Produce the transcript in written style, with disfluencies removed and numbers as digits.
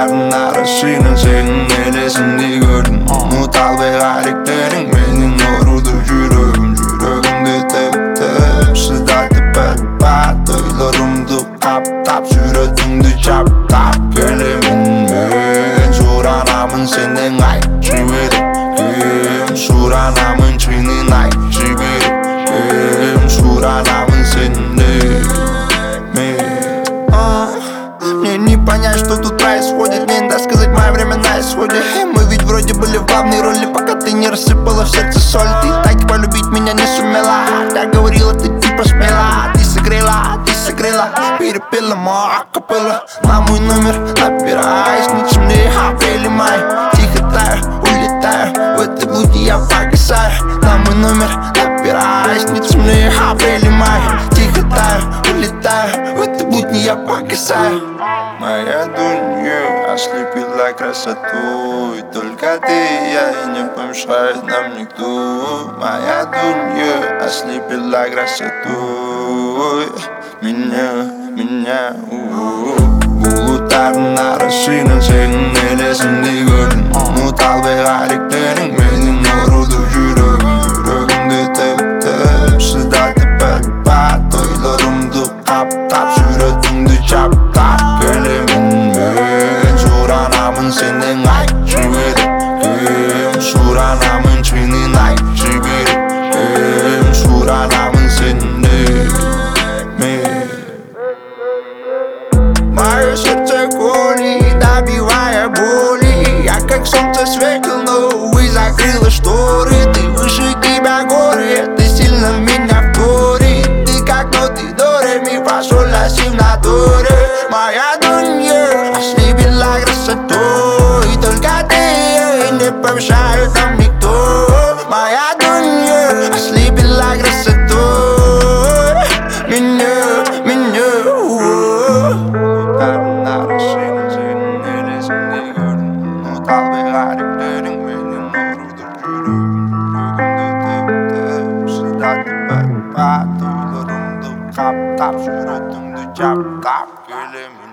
Bulutların arasıyla senin elesini gördüm. Umut al ve hareketlerin benim orudu yüreğim. Yüreğimde tep sıda tepe bat duylarımdı tap tap suratımdı çap tap gelimin ben suranamın senden ay çivirim suranamın çinin ay çivirim suранамын сенде Мне не понять, что тут происходит. Не надо сказать, мое время на исходе. Мы ведь вроде были в главной роли, пока ты не рассыпала в сердце соль. Ты так полюбить меня не сумела. Я говорила, ты типа смела. Ты согрела, перепела мой акапелла. На мой номер набираюсь, не темнее апрель и май. Тихо таю, улетаю, в этой блуде я погасаю. На мой номер набираюсь, не темнее апрель и май. Тихо таю, улетаю, в этой блуде я погасаю. Моя дунья ослепила красотой. Только ты и я, и не помешает нам никто. Моя дунья ослепила красотой. Меня Bulutların arasıyla senin elesini gördüm. Umut al ve hareketlerin benim orudu yüreğim. Yüreğimde tep sıda tepe bat duylarımdı tap tap suratımdı çap tap gelimin ben suranamın senden ay çivirim suranamın çinin ay çivirim suranamın senden Мое сердце колит, добивая боли. Я как солнце светил, но, увы, закрыла шторы. Ты выше тебя горы, это сильно меня вторит. Ты как ноты до ре ми фа соль ля си в натуре. Моя дунья ослепила красотой. Только ты и не помешает нам никто. Моя дунья ослепила красотой. Меня Al ve hareketlerin benim orudur yüreğim. Yüreğimde tep sıda tepe bat duylarımdı kap tap suratımdı çap tap gelimin